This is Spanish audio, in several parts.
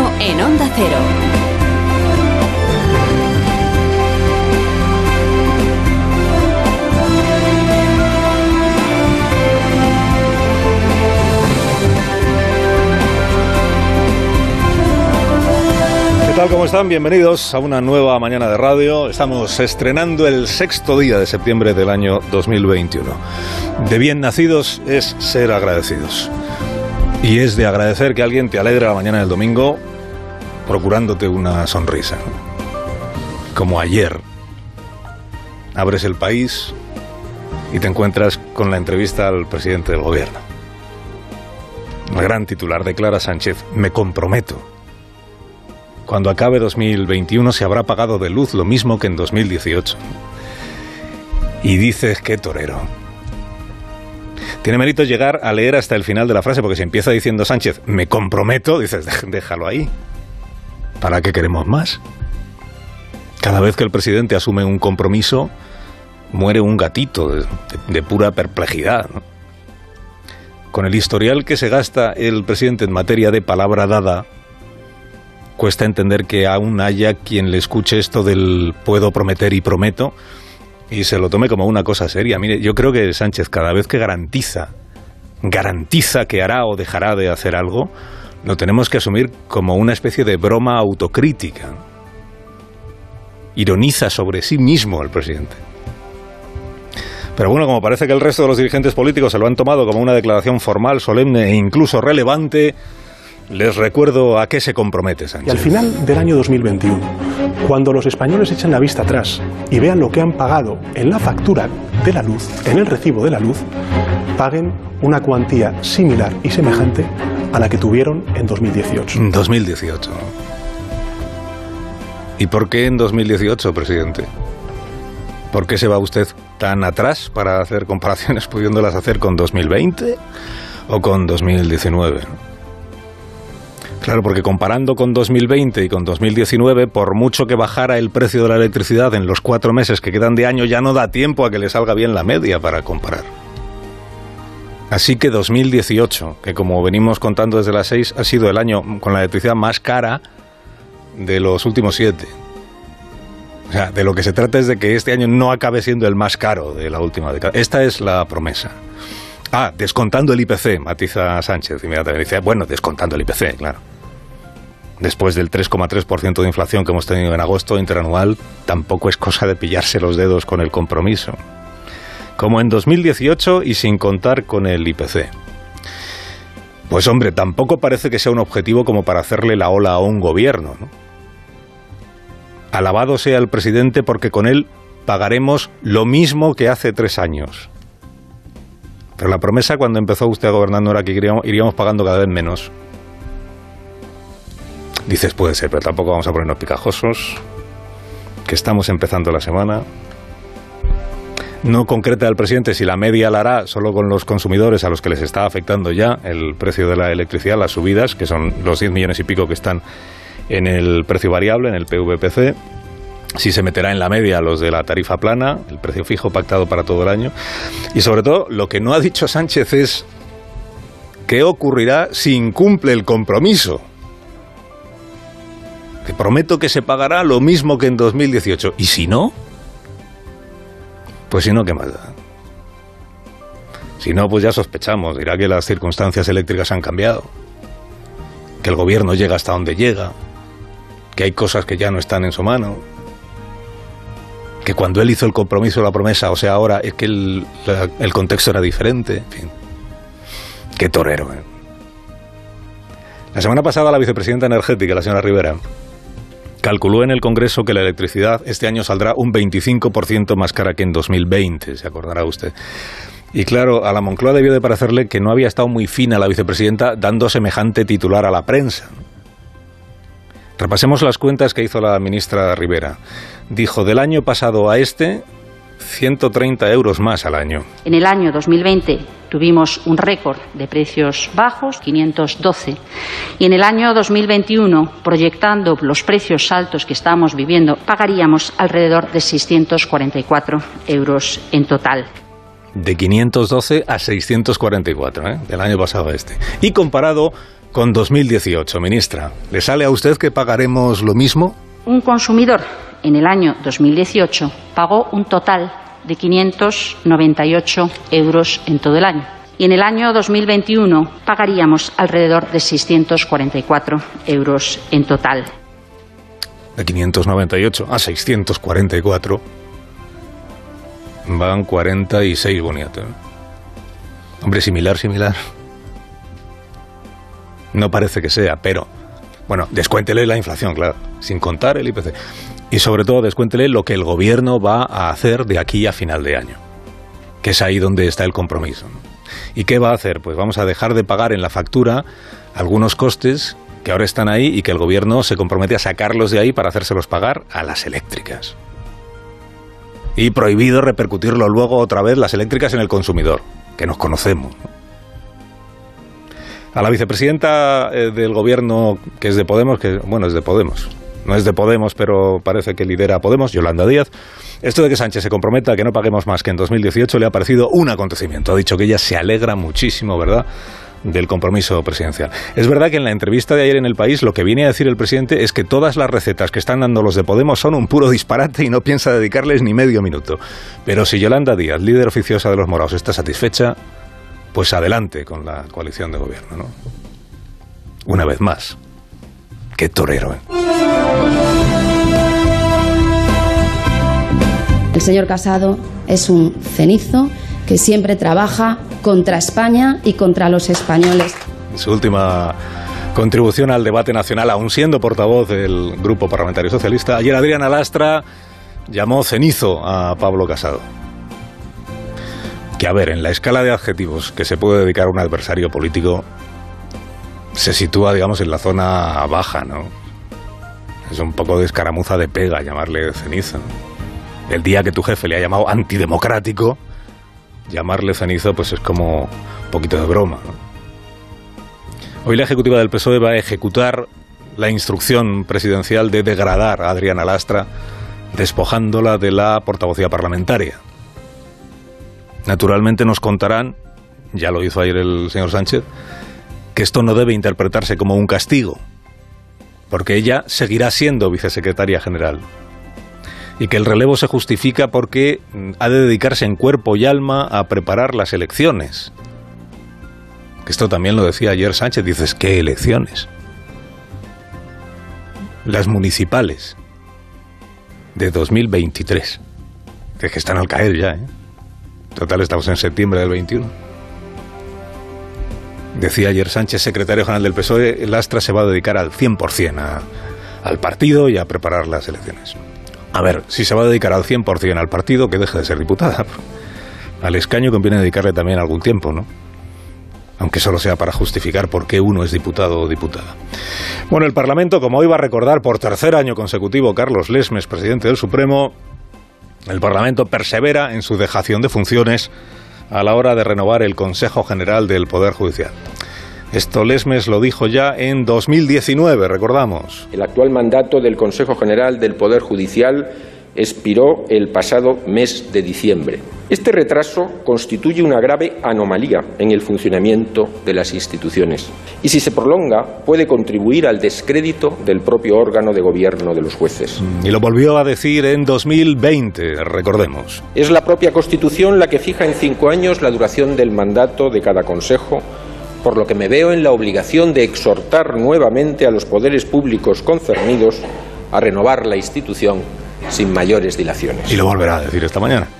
Moreno en Onda Cero. ¿Qué tal? ¿Cómo están? Bienvenidos a una nueva mañana de radio. Estamos estrenando el 6º día de septiembre del año 2021. De bien nacidos es ser agradecidos. Y es de agradecer que alguien te alegre la mañana del domingo procurándote una sonrisa. Como ayer. Abres El País y te encuentras con la entrevista al presidente del gobierno. El gran titular, declara Sánchez: me comprometo. Cuando acabe 2021 se habrá pagado de luz lo mismo que en 2018. Y dices, qué torero. Tiene mérito llegar a leer hasta el final de la frase, porque si empieza diciendo Sánchez, me comprometo, dices, déjalo ahí. ¿Para qué queremos más? Cada vez que el presidente asume un compromiso, muere un gatito de pura perplejidad, ¿no? Con el historial que se gasta el presidente en materia de palabra dada, cuesta entender que aún haya quien le escuche esto del puedo prometer y prometo y se lo tome como una cosa seria. Mire, yo creo que Sánchez, cada vez que garantiza que hará o dejará de hacer algo, lo tenemos que asumir como una especie de broma autocrítica. Ironiza sobre sí mismo el presidente. Pero bueno, como parece que el resto de los dirigentes políticos se lo han tomado como una declaración formal, solemne e incluso relevante, les recuerdo a qué se compromete Sánchez. Y al final del año 2021, cuando los españoles echen la vista atrás y vean lo que han pagado en la factura de la luz, en el recibo de la luz, paguen una cuantía similar y semejante a la que tuvieron en 2018. 2018. ¿Y por qué en 2018, presidente? ¿Por qué se va usted tan atrás para hacer comparaciones pudiéndolas hacer con 2020 o con 2019? Claro, porque comparando con 2020 y con 2019, por mucho que bajara el precio de la electricidad en los 4 meses que quedan de año, ya no da tiempo a que le salga bien la media para comparar. Así que 2018, que como venimos contando desde las 6, ha sido el año con la electricidad más cara de los últimos 7. O sea, de lo que se trata es de que este año no acabe siendo el más caro de la última década. Esta es la promesa. Ah, descontando el IPC, matiza Sánchez inmediatamente. Dice, bueno, descontando el IPC, claro. Después del 3,3% de inflación que hemos tenido en agosto interanual, tampoco es cosa de pillarse los dedos con el compromiso. Como en 2018 y sin contar con el IPC. Pues hombre, tampoco parece que sea un objetivo como para hacerle la ola a un gobierno, ¿no? Alabado sea el presidente porque con él pagaremos lo mismo que hace 3 años. Pero la promesa cuando empezó usted a gobernar no era que iríamos pagando cada vez menos. Dices, puede ser, pero tampoco vamos a ponernos picajosos, que estamos empezando la semana. No concreta el presidente si la media la hará solo con los consumidores a los que les está afectando ya el precio de la electricidad, las subidas, que son los 10 millones y pico que están en el precio variable, en el PVPC. Si se meterá en la media los de la tarifa plana, el precio fijo pactado para todo el año. Y sobre todo, lo que no ha dicho Sánchez es qué ocurrirá si incumple el compromiso. Te prometo que se pagará lo mismo que en 2018. ¿Y si no? Pues si no, ¿qué más da? Si no, pues ya sospechamos. Dirá que las circunstancias eléctricas han cambiado, que el gobierno llega hasta donde llega, que hay cosas que ya no están en su mano, que cuando él hizo el compromiso, la promesa, o sea, ahora es que el contexto era diferente. En fin, qué torero, ¿eh? La semana pasada la vicepresidenta energética, la señora Rivera, calculó en el Congreso que la electricidad este año saldrá un 25% más cara que en 2020, se acordará usted. Y claro, a la Moncloa debió de parecerle que no había estado muy fina la vicepresidenta dando semejante titular a la prensa. Repasemos las cuentas que hizo la ministra Rivera. Dijo, del año pasado a este, 130 euros más al año. En el año 2020 tuvimos un récord de precios bajos, 512. Y en el año 2021, proyectando los precios altos que estamos viviendo, pagaríamos alrededor de 644 euros en total. De 512 a 644, del año pasado a este. Y comparado con 2018, ministra. ¿Le sale a usted que pagaremos lo mismo? Un consumidor en el año 2018 pagó un total de 598 euros en todo el año. Y en el año 2021 pagaríamos alrededor de 644 euros en total. De 598 a 644 van 46 boniatos. Hombre, similar. No parece que sea, pero... Bueno, descuéntele la inflación, claro, sin contar el IPC. Y sobre todo, descuéntele lo que el gobierno va a hacer de aquí a final de año, que es ahí donde está el compromiso, ¿no? ¿Y qué va a hacer? Pues vamos a dejar de pagar en la factura algunos costes que ahora están ahí y que el gobierno se compromete a sacarlos de ahí para hacérselos pagar a las eléctricas. Y prohibido repercutirlo luego otra vez las eléctricas en el consumidor, que nos conocemos, ¿no? A la vicepresidenta del gobierno, que es de Podemos, es de Podemos, no es de Podemos, pero parece que lidera Podemos, Yolanda Díaz, esto de que Sánchez se comprometa a que no paguemos más que en 2018 le ha parecido un acontecimiento. Ha dicho que ella se alegra muchísimo, ¿verdad?, del compromiso presidencial. Es verdad que en la entrevista de ayer en El País lo que viene a decir el presidente es que todas las recetas que están dando los de Podemos son un puro disparate y no piensa dedicarles ni medio minuto. Pero si Yolanda Díaz, líder oficiosa de los morados, está satisfecha, pues adelante con la coalición de gobierno, ¿no? Una vez más. Qué torero, ¿eh? El señor Casado es un cenizo que siempre trabaja contra España y contra los españoles. Su última contribución al debate nacional, aun siendo portavoz del Grupo Parlamentario Socialista, ayer Adriana Lastra llamó cenizo a Pablo Casado. Que, a ver, en la escala de adjetivos que se puede dedicar a un adversario político, se sitúa, digamos, en la zona baja, ¿no? Es un poco de escaramuza de pega llamarle cenizo, ¿no? El día que tu jefe le ha llamado antidemocrático, llamarle cenizo, pues es como un poquito de broma, ¿no? Hoy la ejecutiva del PSOE va a ejecutar la instrucción presidencial de degradar a Adriana Lastra, despojándola de la portavocía parlamentaria. Naturalmente nos contarán, ya lo hizo ayer el señor Sánchez, que esto no debe interpretarse como un castigo, porque ella seguirá siendo vicesecretaria general, y que el relevo se justifica porque ha de dedicarse en cuerpo y alma a preparar las elecciones. Que esto también lo decía ayer Sánchez, dices, ¿qué elecciones? Las municipales de 2023, que están al caer ya, ¿eh? Total, estamos en septiembre del 21. Decía ayer Sánchez, secretario general del PSOE, Lastra se va a dedicar al 100% al partido y a preparar las elecciones. A ver, si se va a dedicar al 100% al partido, que deje de ser diputada. Al escaño conviene dedicarle también algún tiempo, ¿no? Aunque solo sea para justificar por qué uno es diputado o diputada. Bueno, el Parlamento, como hoy va a recordar por tercer año consecutivo Carlos Lesmes, presidente del Supremo, el Parlamento persevera en su dejación de funciones a la hora de renovar el Consejo General del Poder Judicial. Esto Lesmes lo dijo ya en 2019, recordamos. El actual mandato del Consejo General del Poder Judicial expiró el pasado mes de diciembre. Este retraso constituye una grave anomalía en el funcionamiento de las instituciones y, si se prolonga, puede contribuir al descrédito del propio órgano de gobierno de los jueces. Y lo volvió a decir en 2020, recordemos. Es la propia Constitución la que fija en 5 años la duración del mandato de cada consejo, por lo que me veo en la obligación de exhortar nuevamente a los poderes públicos concernidos a renovar la institución sin mayores dilaciones. Y lo volverá a decir esta mañana.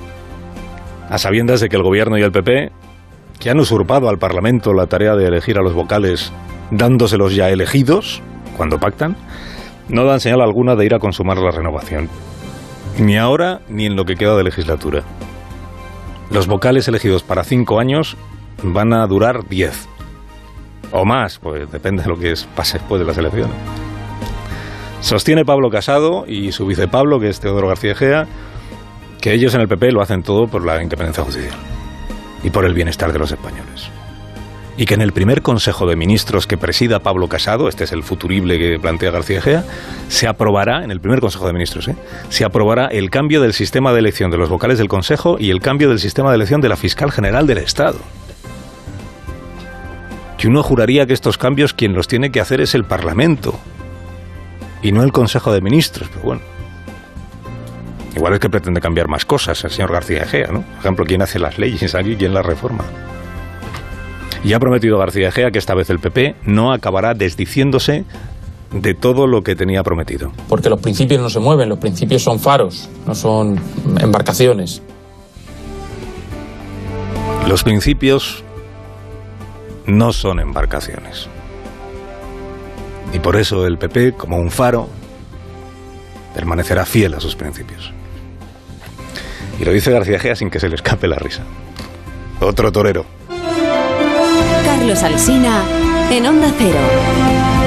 A sabiendas de que el Gobierno y el PP, que han usurpado al Parlamento la tarea de elegir a los vocales, dándoselos ya elegidos, cuando pactan, no dan señal alguna de ir a consumar la renovación. Ni ahora, ni en lo que queda de legislatura. Los vocales elegidos para 5 años van a durar 10. O más, pues depende de lo que pase después de las elecciones. Sostiene Pablo Casado y su vice Pablo, que es Teodoro García Egea, que ellos en el PP lo hacen todo por la independencia judicial y por el bienestar de los españoles. Y que en el primer Consejo de Ministros que presida Pablo Casado, este es el futurible que plantea García Egea, se aprobará, en el primer Consejo de Ministros, se aprobará el cambio del sistema de elección de los vocales del Consejo y el cambio del sistema de elección de la Fiscal General del Estado. que uno juraría que estos cambios quien los tiene que hacer es el Parlamento y no el Consejo de Ministros, pero bueno. Igual es que pretende cambiar más cosas el señor García Egea, ¿no? Por ejemplo, ¿quién hace las leyes aquí y quién las reforma? Y ha prometido García Egea que esta vez el PP no acabará desdiciéndose de todo lo que tenía prometido. Porque los principios no se mueven, los principios son faros, no son embarcaciones. Los principios no son embarcaciones. Y por eso el PP, como un faro, permanecerá fiel a sus principios. Y lo dice García Egea sin que se le escape la risa. Otro torero. Carlos Alsina, en Onda Cero.